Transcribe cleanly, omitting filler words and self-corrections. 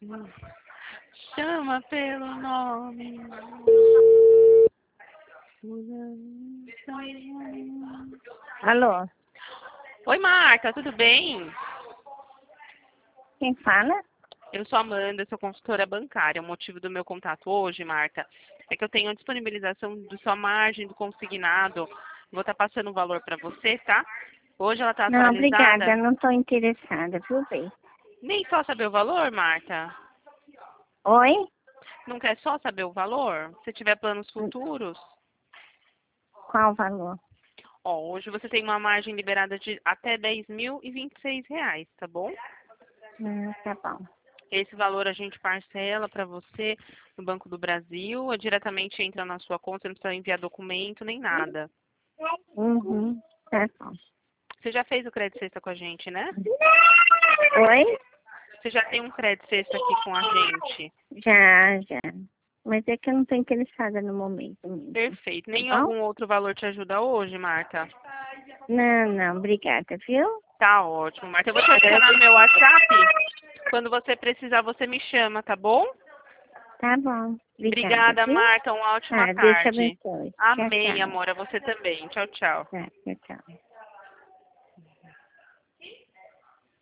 Chama pelo nome. Alô, Oi, Marta, tudo bem? quem fala? Eu sou a Amanda, sou consultora bancária. O motivo do meu contato hoje, Marta, é que eu tenho a disponibilização de sua margem do consignado. Vou estar passando o valor para você, tá? Hoje ela está Não, atualizada. obrigada, não estou interessada, viu, bem? Nem só saber o valor, Marta? Oi? Não quer só saber o valor? Se tiver planos futuros? Qual o valor? Ó, hoje você tem uma margem liberada de até R$ 10.026, tá bom? Tá bom. Esse valor a gente parcela para você no Banco do Brasil, diretamente entra na sua conta, não precisa enviar documento nem nada. Uhum, tá bom. Você já fez o crédito sexta com a gente, né? Oi? Você já tem um crédito sexta aqui com a gente. Já. Mas é que eu não estou interessada no momento mesmo, Perfeito. Nem tá bom? algum outro valor te ajuda hoje, Marta? Não, obrigada, viu? Tá ótimo, Marta. Eu vou te adicionar no meu WhatsApp. Quando você precisar, você me chama, tá bom? Tá bom, obrigada, Obrigada, viu? Marta. Uma ótima Deus te tarde. abençoe. Tchau, Amém, tchau. amor. A você também. Tchau, tchau. Tá, tchau, tchau.